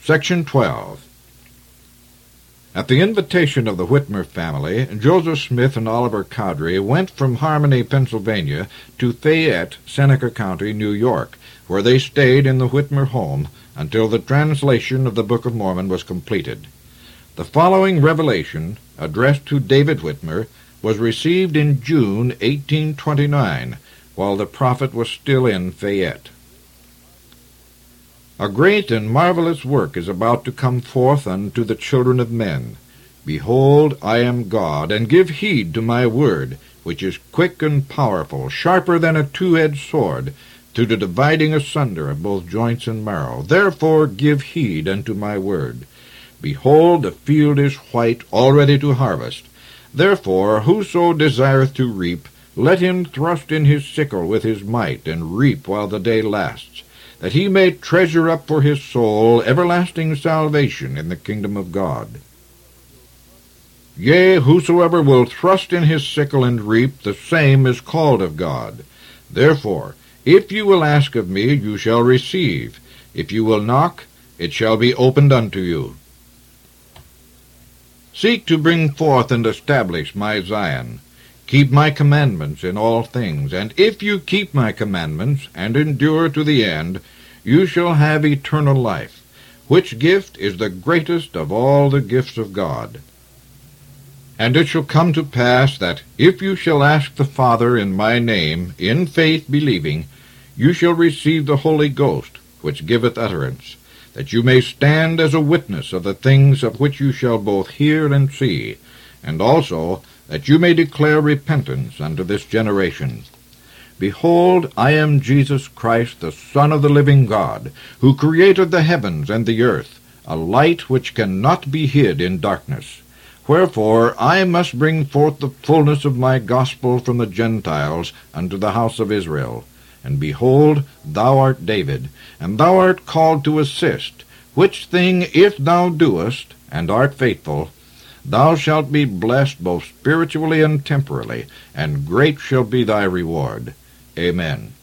Section 12. At the invitation of the Whitmer family, Joseph Smith and Oliver Cowdery went from Harmony, Pennsylvania, to Fayette, Seneca County, New York, where they stayed in the Whitmer home until the translation of the Book of Mormon was completed. The following revelation, addressed to David Whitmer, was received in June 1829, while the prophet was still in Fayette. A great and marvelous work is about to come forth unto the children of men. Behold, I am God, and give heed to my word, which is quick and powerful, sharper than a two-edged sword, to the dividing asunder of both joints and marrow. Therefore give heed unto my word. Behold, the field is white, already to harvest. Therefore whoso desireth to reap, let him thrust in his sickle with his might, and reap while the day lasts, that he may treasure up for his soul everlasting salvation in the kingdom of God. Yea, whosoever will thrust in his sickle and reap, the same is called of God. Therefore, if you will ask of me, you shall receive. If you will knock, it shall be opened unto you. Seek to bring forth and establish my Zion. Keep my commandments in all things, and if you keep my commandments, and endure to the end, you shall have eternal life, which gift is the greatest of all the gifts of God. And it shall come to pass that, if you shall ask the Father in my name, in faith believing, you shall receive the Holy Ghost, which giveth utterance, that you may stand as a witness of the things of which you shall both hear and see, and also that you may declare repentance unto this generation. Behold, I am Jesus Christ, the Son of the living God, who created the heavens and the earth, a light which cannot be hid in darkness. Wherefore I must bring forth the fullness of my gospel from the Gentiles unto the house of Israel. And behold, thou art David, and thou art called to assist, which thing if thou doest, and art faithful, thou shalt be blessed both spiritually and temporally, and great shall be thy reward. Amen.